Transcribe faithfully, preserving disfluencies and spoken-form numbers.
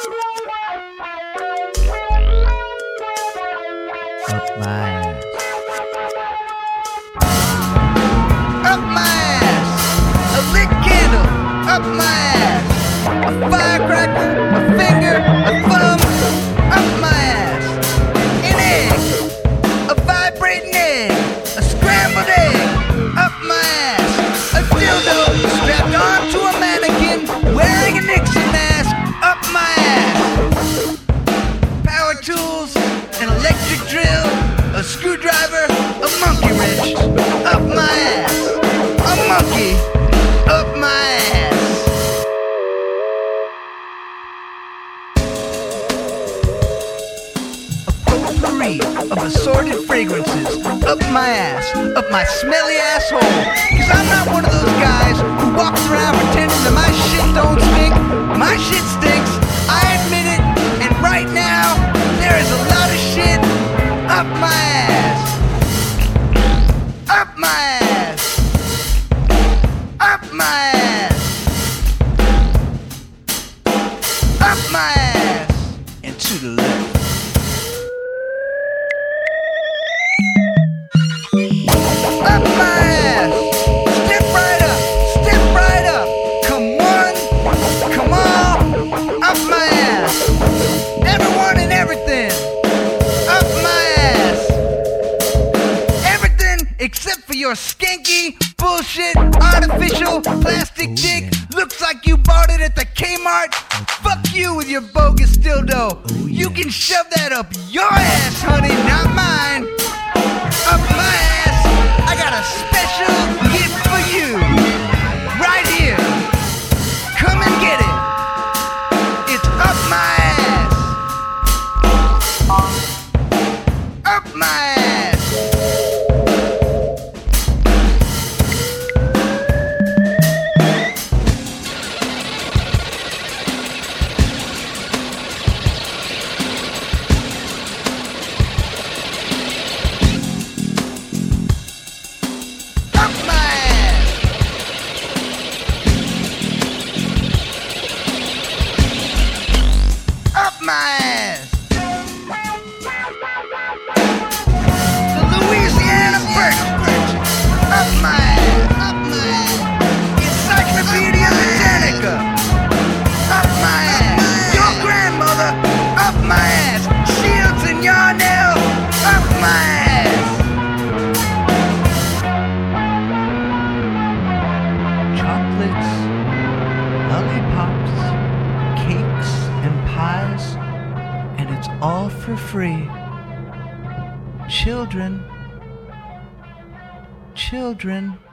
Up my ass. Up my ass. A lit candle. Up my ass. A firecracker. A finger. A thumb. Up my ass. An egg. A vibrating egg. A scrambled egg. Up my ass. A dildo strapped onto a mannequin wearing a Nixon mask. Up my ass. Power tools. An electric drill. A screwdriver. A monkey wrench. Up my ass. A monkey. Up my ass. Potpourri of assorted fragrances up my ass, up my smelly asshole. Cause I'm not one of those guys who walks around pretending that my shit don't stink. My shit stinks, I admit it, and right now there is a lot of shit up my ass. Up my ass. Up my ass. Up my ass. And to the left. Up my ass. Step right up. Step right up. Come one. Come all. Up my ass. Everyone and everything. Up my ass. Everything except for your skanky, bullshit, artificial, plastic dick. Looks like you bought it at the Kmart. Fuck you with your bogus dildo. You can shove that up your ass, honey, not mine. Up my ass. I got a special gift for you. Right here. Come and get it. It's up my ass. Up my ass. My ass. The Louisiana Birch. Up my ass. Up my ass. Encyclopedia Britannica. Up my ass. Your grandmother. Up my ass. Shields and Yarnell. Up my ass. Chocolates, lollipops, cakes, and pies, and it's all for free. Children, children.